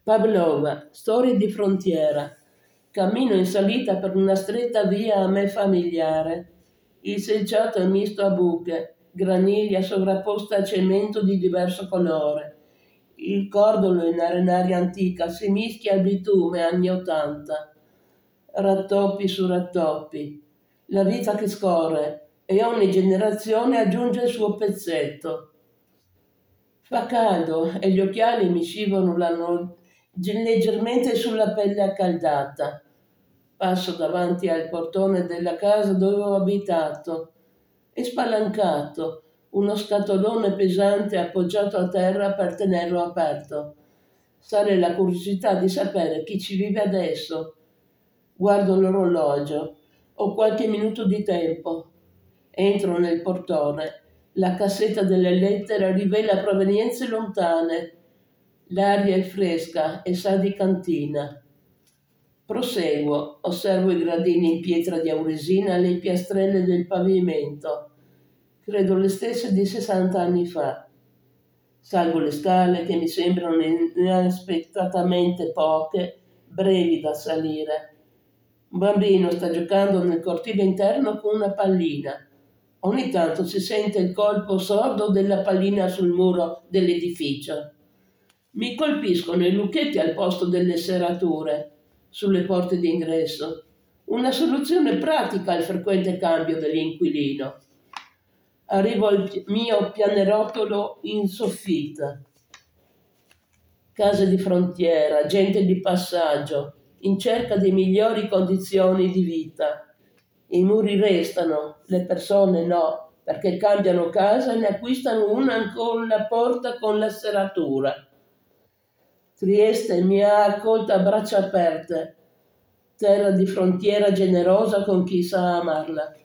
Pavlova, storie di frontiera. Cammino in salita per una stretta via a me familiare. Il selciato è misto a buche, graniglia sovrapposta a cemento di diverso colore. Il cordolo in arenaria antica si mischia al bitume anni 80. Rattoppi su rattoppi. La vita che scorre e ogni generazione aggiunge il suo pezzetto. Fa caldo e gli occhiali mi scivolano leggermente sulla pelle accaldata. Passo davanti al portone della casa dove ho abitato. È spalancato, uno scatolone pesante appoggiato a terra per tenerlo aperto. Sale la curiosità di sapere chi ci vive adesso. Guardo l'orologio. Ho qualche minuto di tempo. Entro nel portone. La cassetta delle lettere rivela provenienze lontane. L'aria è fresca e sa di cantina. Proseguo, osservo i gradini in pietra di Auresina e le piastrelle del pavimento. Credo le stesse di 60 anni fa. Salgo le scale che mi sembrano inaspettatamente poche, brevi da salire. Un bambino sta giocando nel cortile interno con una pallina. Ogni tanto si sente il colpo sordo della pallina sul muro dell'edificio. Mi colpiscono i lucchetti al posto delle serrature sulle porte d'ingresso. Una soluzione pratica al frequente cambio dell'inquilino. Arrivo al mio pianerottolo in soffitta. Case di frontiera, gente di passaggio, in cerca di migliori condizioni di vita. I muri restano, le persone no, perché cambiano casa e ne acquistano una con la porta con la serratura. Trieste mi ha accolto a braccia aperte, terra di frontiera generosa con chi sa amarla.